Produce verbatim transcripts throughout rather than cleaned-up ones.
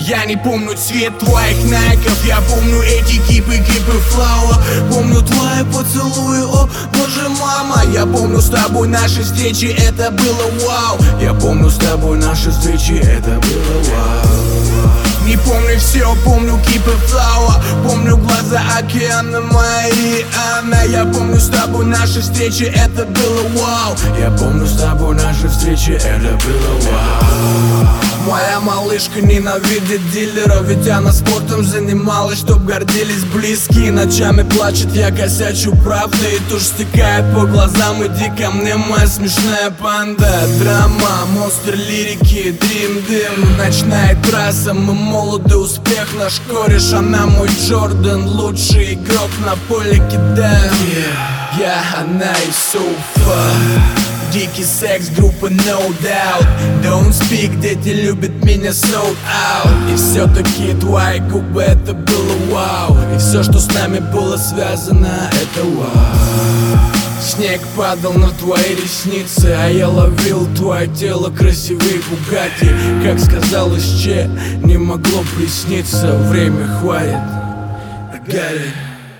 Я не помню цвет твоих найков, я помню эти кипы, кипы флауа. Помню твои поцелуи, о боже мама. Я помню с тобой наши встречи, это было вау. Я помню с тобой наши встречи, это было вау. Не помню все, помню кипы флауа. Помню глаза океана, мои Анна. Я помню с тобой наши встречи, это было вау. Я помню с тобой наши встречи, это было вау. Моя малышка ненавидит дилеров, ведь она спортом занималась, чтоб гордились близкие. Ночами плачет, я косячу, правда, и тушь стекает по глазам. Иди ко мне, моя смешная панда. Драма, монстр лирики, дрим, дым. Ночная трасса, мы молоды, успех наш кореш. Она мой Джордан, лучший игрок на поле кидаем. Я, она и Софа. Дикий секс, группа No Doubt. Don't Speak, дети любят меня sold out. И все-таки твои губы, это было вау. И все, что с нами было связано, это вау. Снег падал на твои ресницы, а я ловил твое тело, красивый Бугатти. Как сказал Исче, не могло присниться. Время хватит, I got it.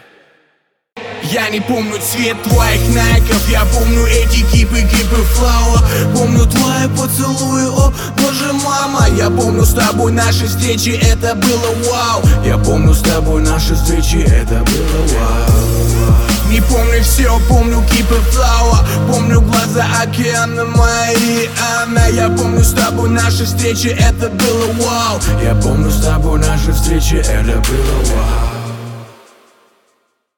Я не помню цвет твоих найков, я помню эти кипы, кипы флауа. Помню твои поцелуи, о боже мама. Я помню с тобой наши встречи, это было вау. Я помню с тобой наши встречи, это было вау. Не помню все, помню кипы флауа. Помню глаза океана, мои Анна. Я помню с тобой наши встречи, это было вау. Я помню с тобой наши встречи, это было вау.